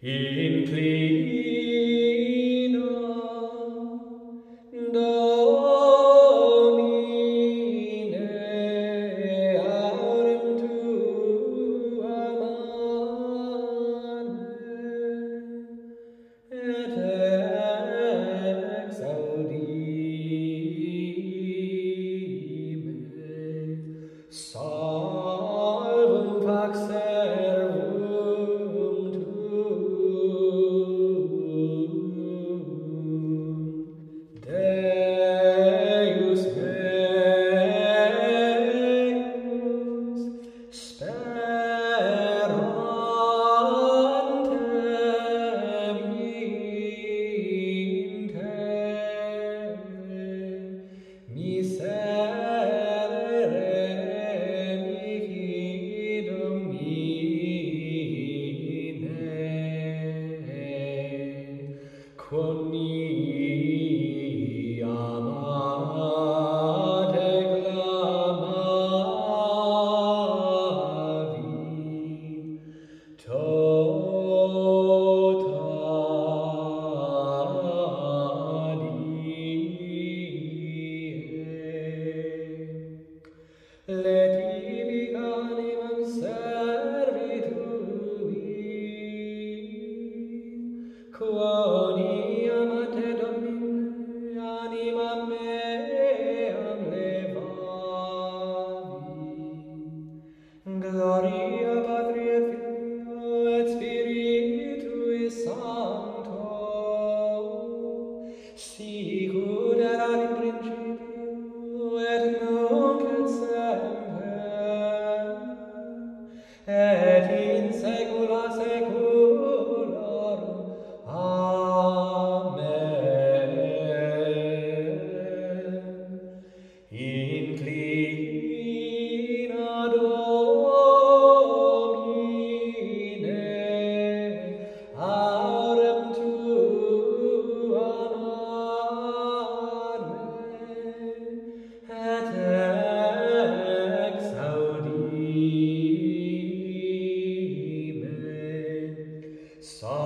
Inclina Domine aurem tuam et exaudime salvum pax servum tuum. Deus meus sperantem in te miserere mihi Domine quoni amate clamavi totali letivi animam servitui quoni amate Domine animam meam levavi. Gloria Patri et Filio et Spiritui Sancto, sicut erat in principio et nunc et semper et in saecula saeculorum. Amen. Inclina Domine aurem tuam et exaudime